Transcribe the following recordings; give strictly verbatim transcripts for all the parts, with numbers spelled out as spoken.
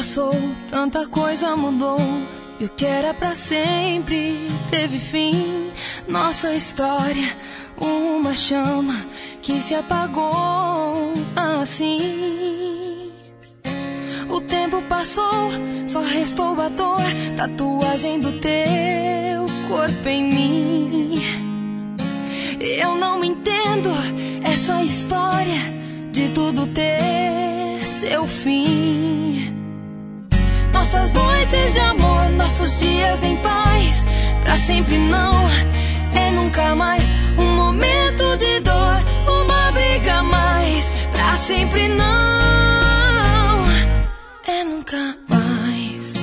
passou, tanta coisa mudou, e o que era pra sempre teve fim. Nossa história, uma chama que se apagou assim. O tempo passou, só restou a dor, tatuagem do teu corpo em mim. Eu não entendo essa história de tudo ter seu fim. Nossas noites de amor, nossos dias em paz, pra sempre não, é nunca mais. Um momento de dor, uma briga a mais, pra sempre não, é nunca mais.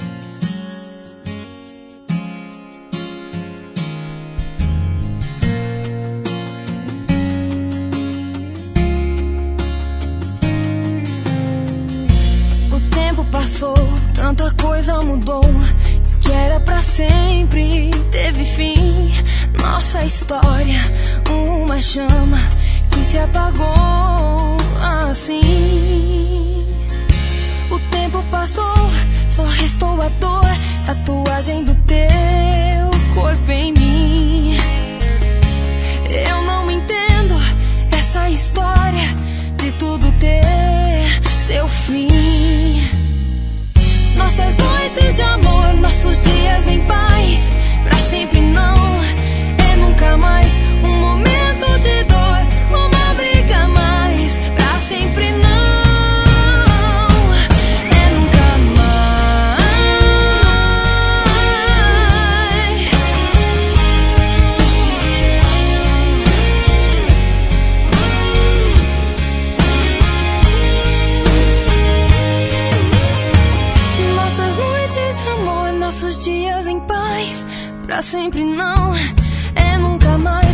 O tempo passou, tanta coisa mudou, o que era pra sempre teve fim. Nossa história, uma chama que se apagou assim. O tempo passou, só restou a dor, tatuagem do teu corpo em mim. Eu não entendo essa história de tudo ter seu fim. Nossas noites de amor, nossos dias em paz, pra sempre não, é nunca mais. Um momento de dor, uma briga a mais, pra sempre não, é nunca mais. Nossas noites de amor, nossos dias em paz, pra sempre não, é nunca mais.